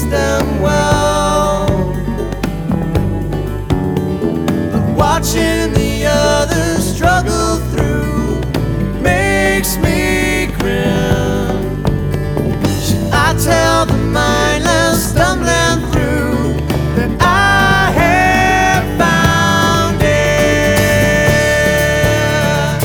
them well. But watching the others struggle through makes me grin. Should I tell the mindless stumbling through that I have found it?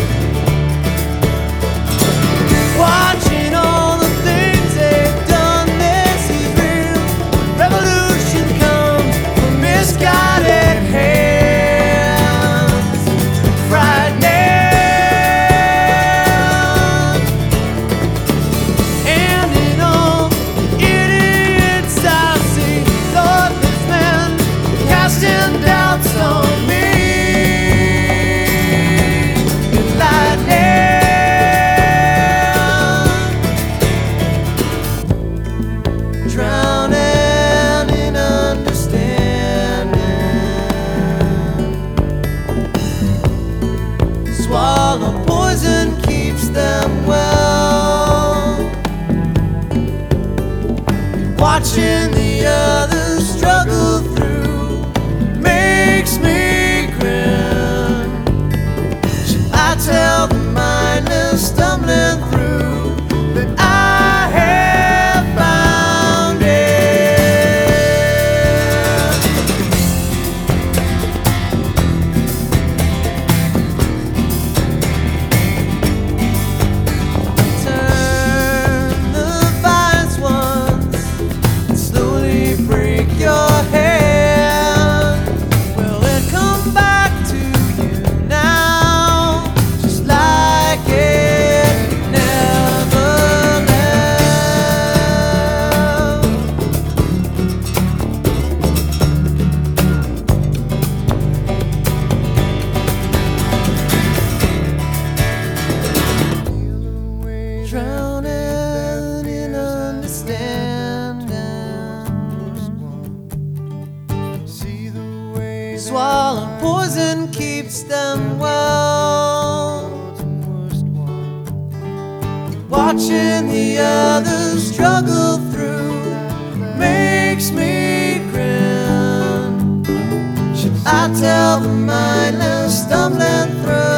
Watching all the things they've done, this is real. Revolution comes from misguided hands. Frightening. And in all idiots I see, thoughtless men casting doubts on me. Enlightening. Drowning in understanding. Swallow poison keeps them well. Watching the others struggle through makes me grin. Should I tell the mindless stumbling through that I have found it? Turn the vines once and slowly break your hand. Will it come back to you now, just like it never left? Drowning in understanding. Swallow poison keeps them well. Watching the others struggle through makes me grin. Should I tell the mindless stumbling through